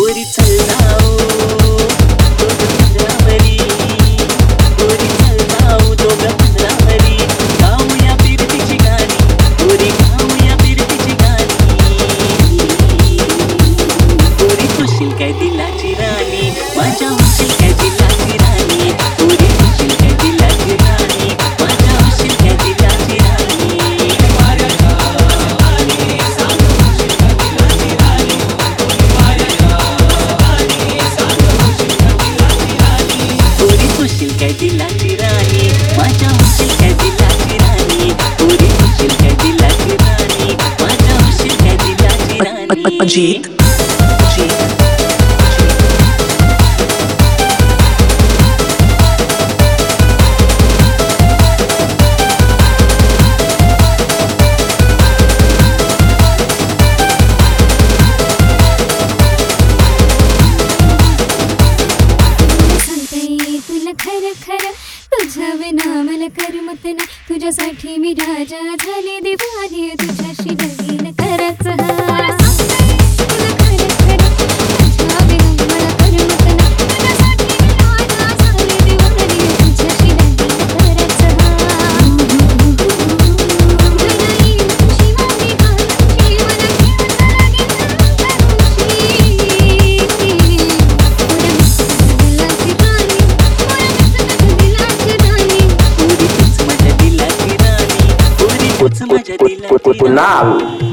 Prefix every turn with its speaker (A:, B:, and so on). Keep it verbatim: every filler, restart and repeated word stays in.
A: पोरी चल जाऊ दोघं पंधरावरी, पोरी चल जाऊ दोघं पंधरावरी, गाऊया फिरतीची गाणी, पोरी गाऊया फिरतीची गाणी. पोरी होशील काय दिलाची राणी, माझ्या होशील काय दिलाची राणी, पोरी होशील काय दिलाची राणी, माझ्या होशील काय दिलाची राणी. पोरी होशील काय दिलाची राणी, माझ्या होशील काय दिलाची राणी, पोरी होशील काय दिलाची राणी, माझ्या होशील काय दिलाची राणी.
B: अजित
C: खरं खरं तुझ्या विना मला करमत नाही, तुझ्यासाठी मी राजा झाले दिवाणी, तुझ्याशी लगीन करच हा. तुला खरं खरं तुझ्या विना मला करमत नाही, तुझ्यासाठी मी राजा झाले दिवाणी, तुझ्याशी लगीन करच हा. जुनाई खुशी माझी घालवशी, मला घेऊन लगीन करूशी.
A: पोरी तूच माझ्या दिलाची राणी, पोरी तूच माझ्या दिलाची राणी.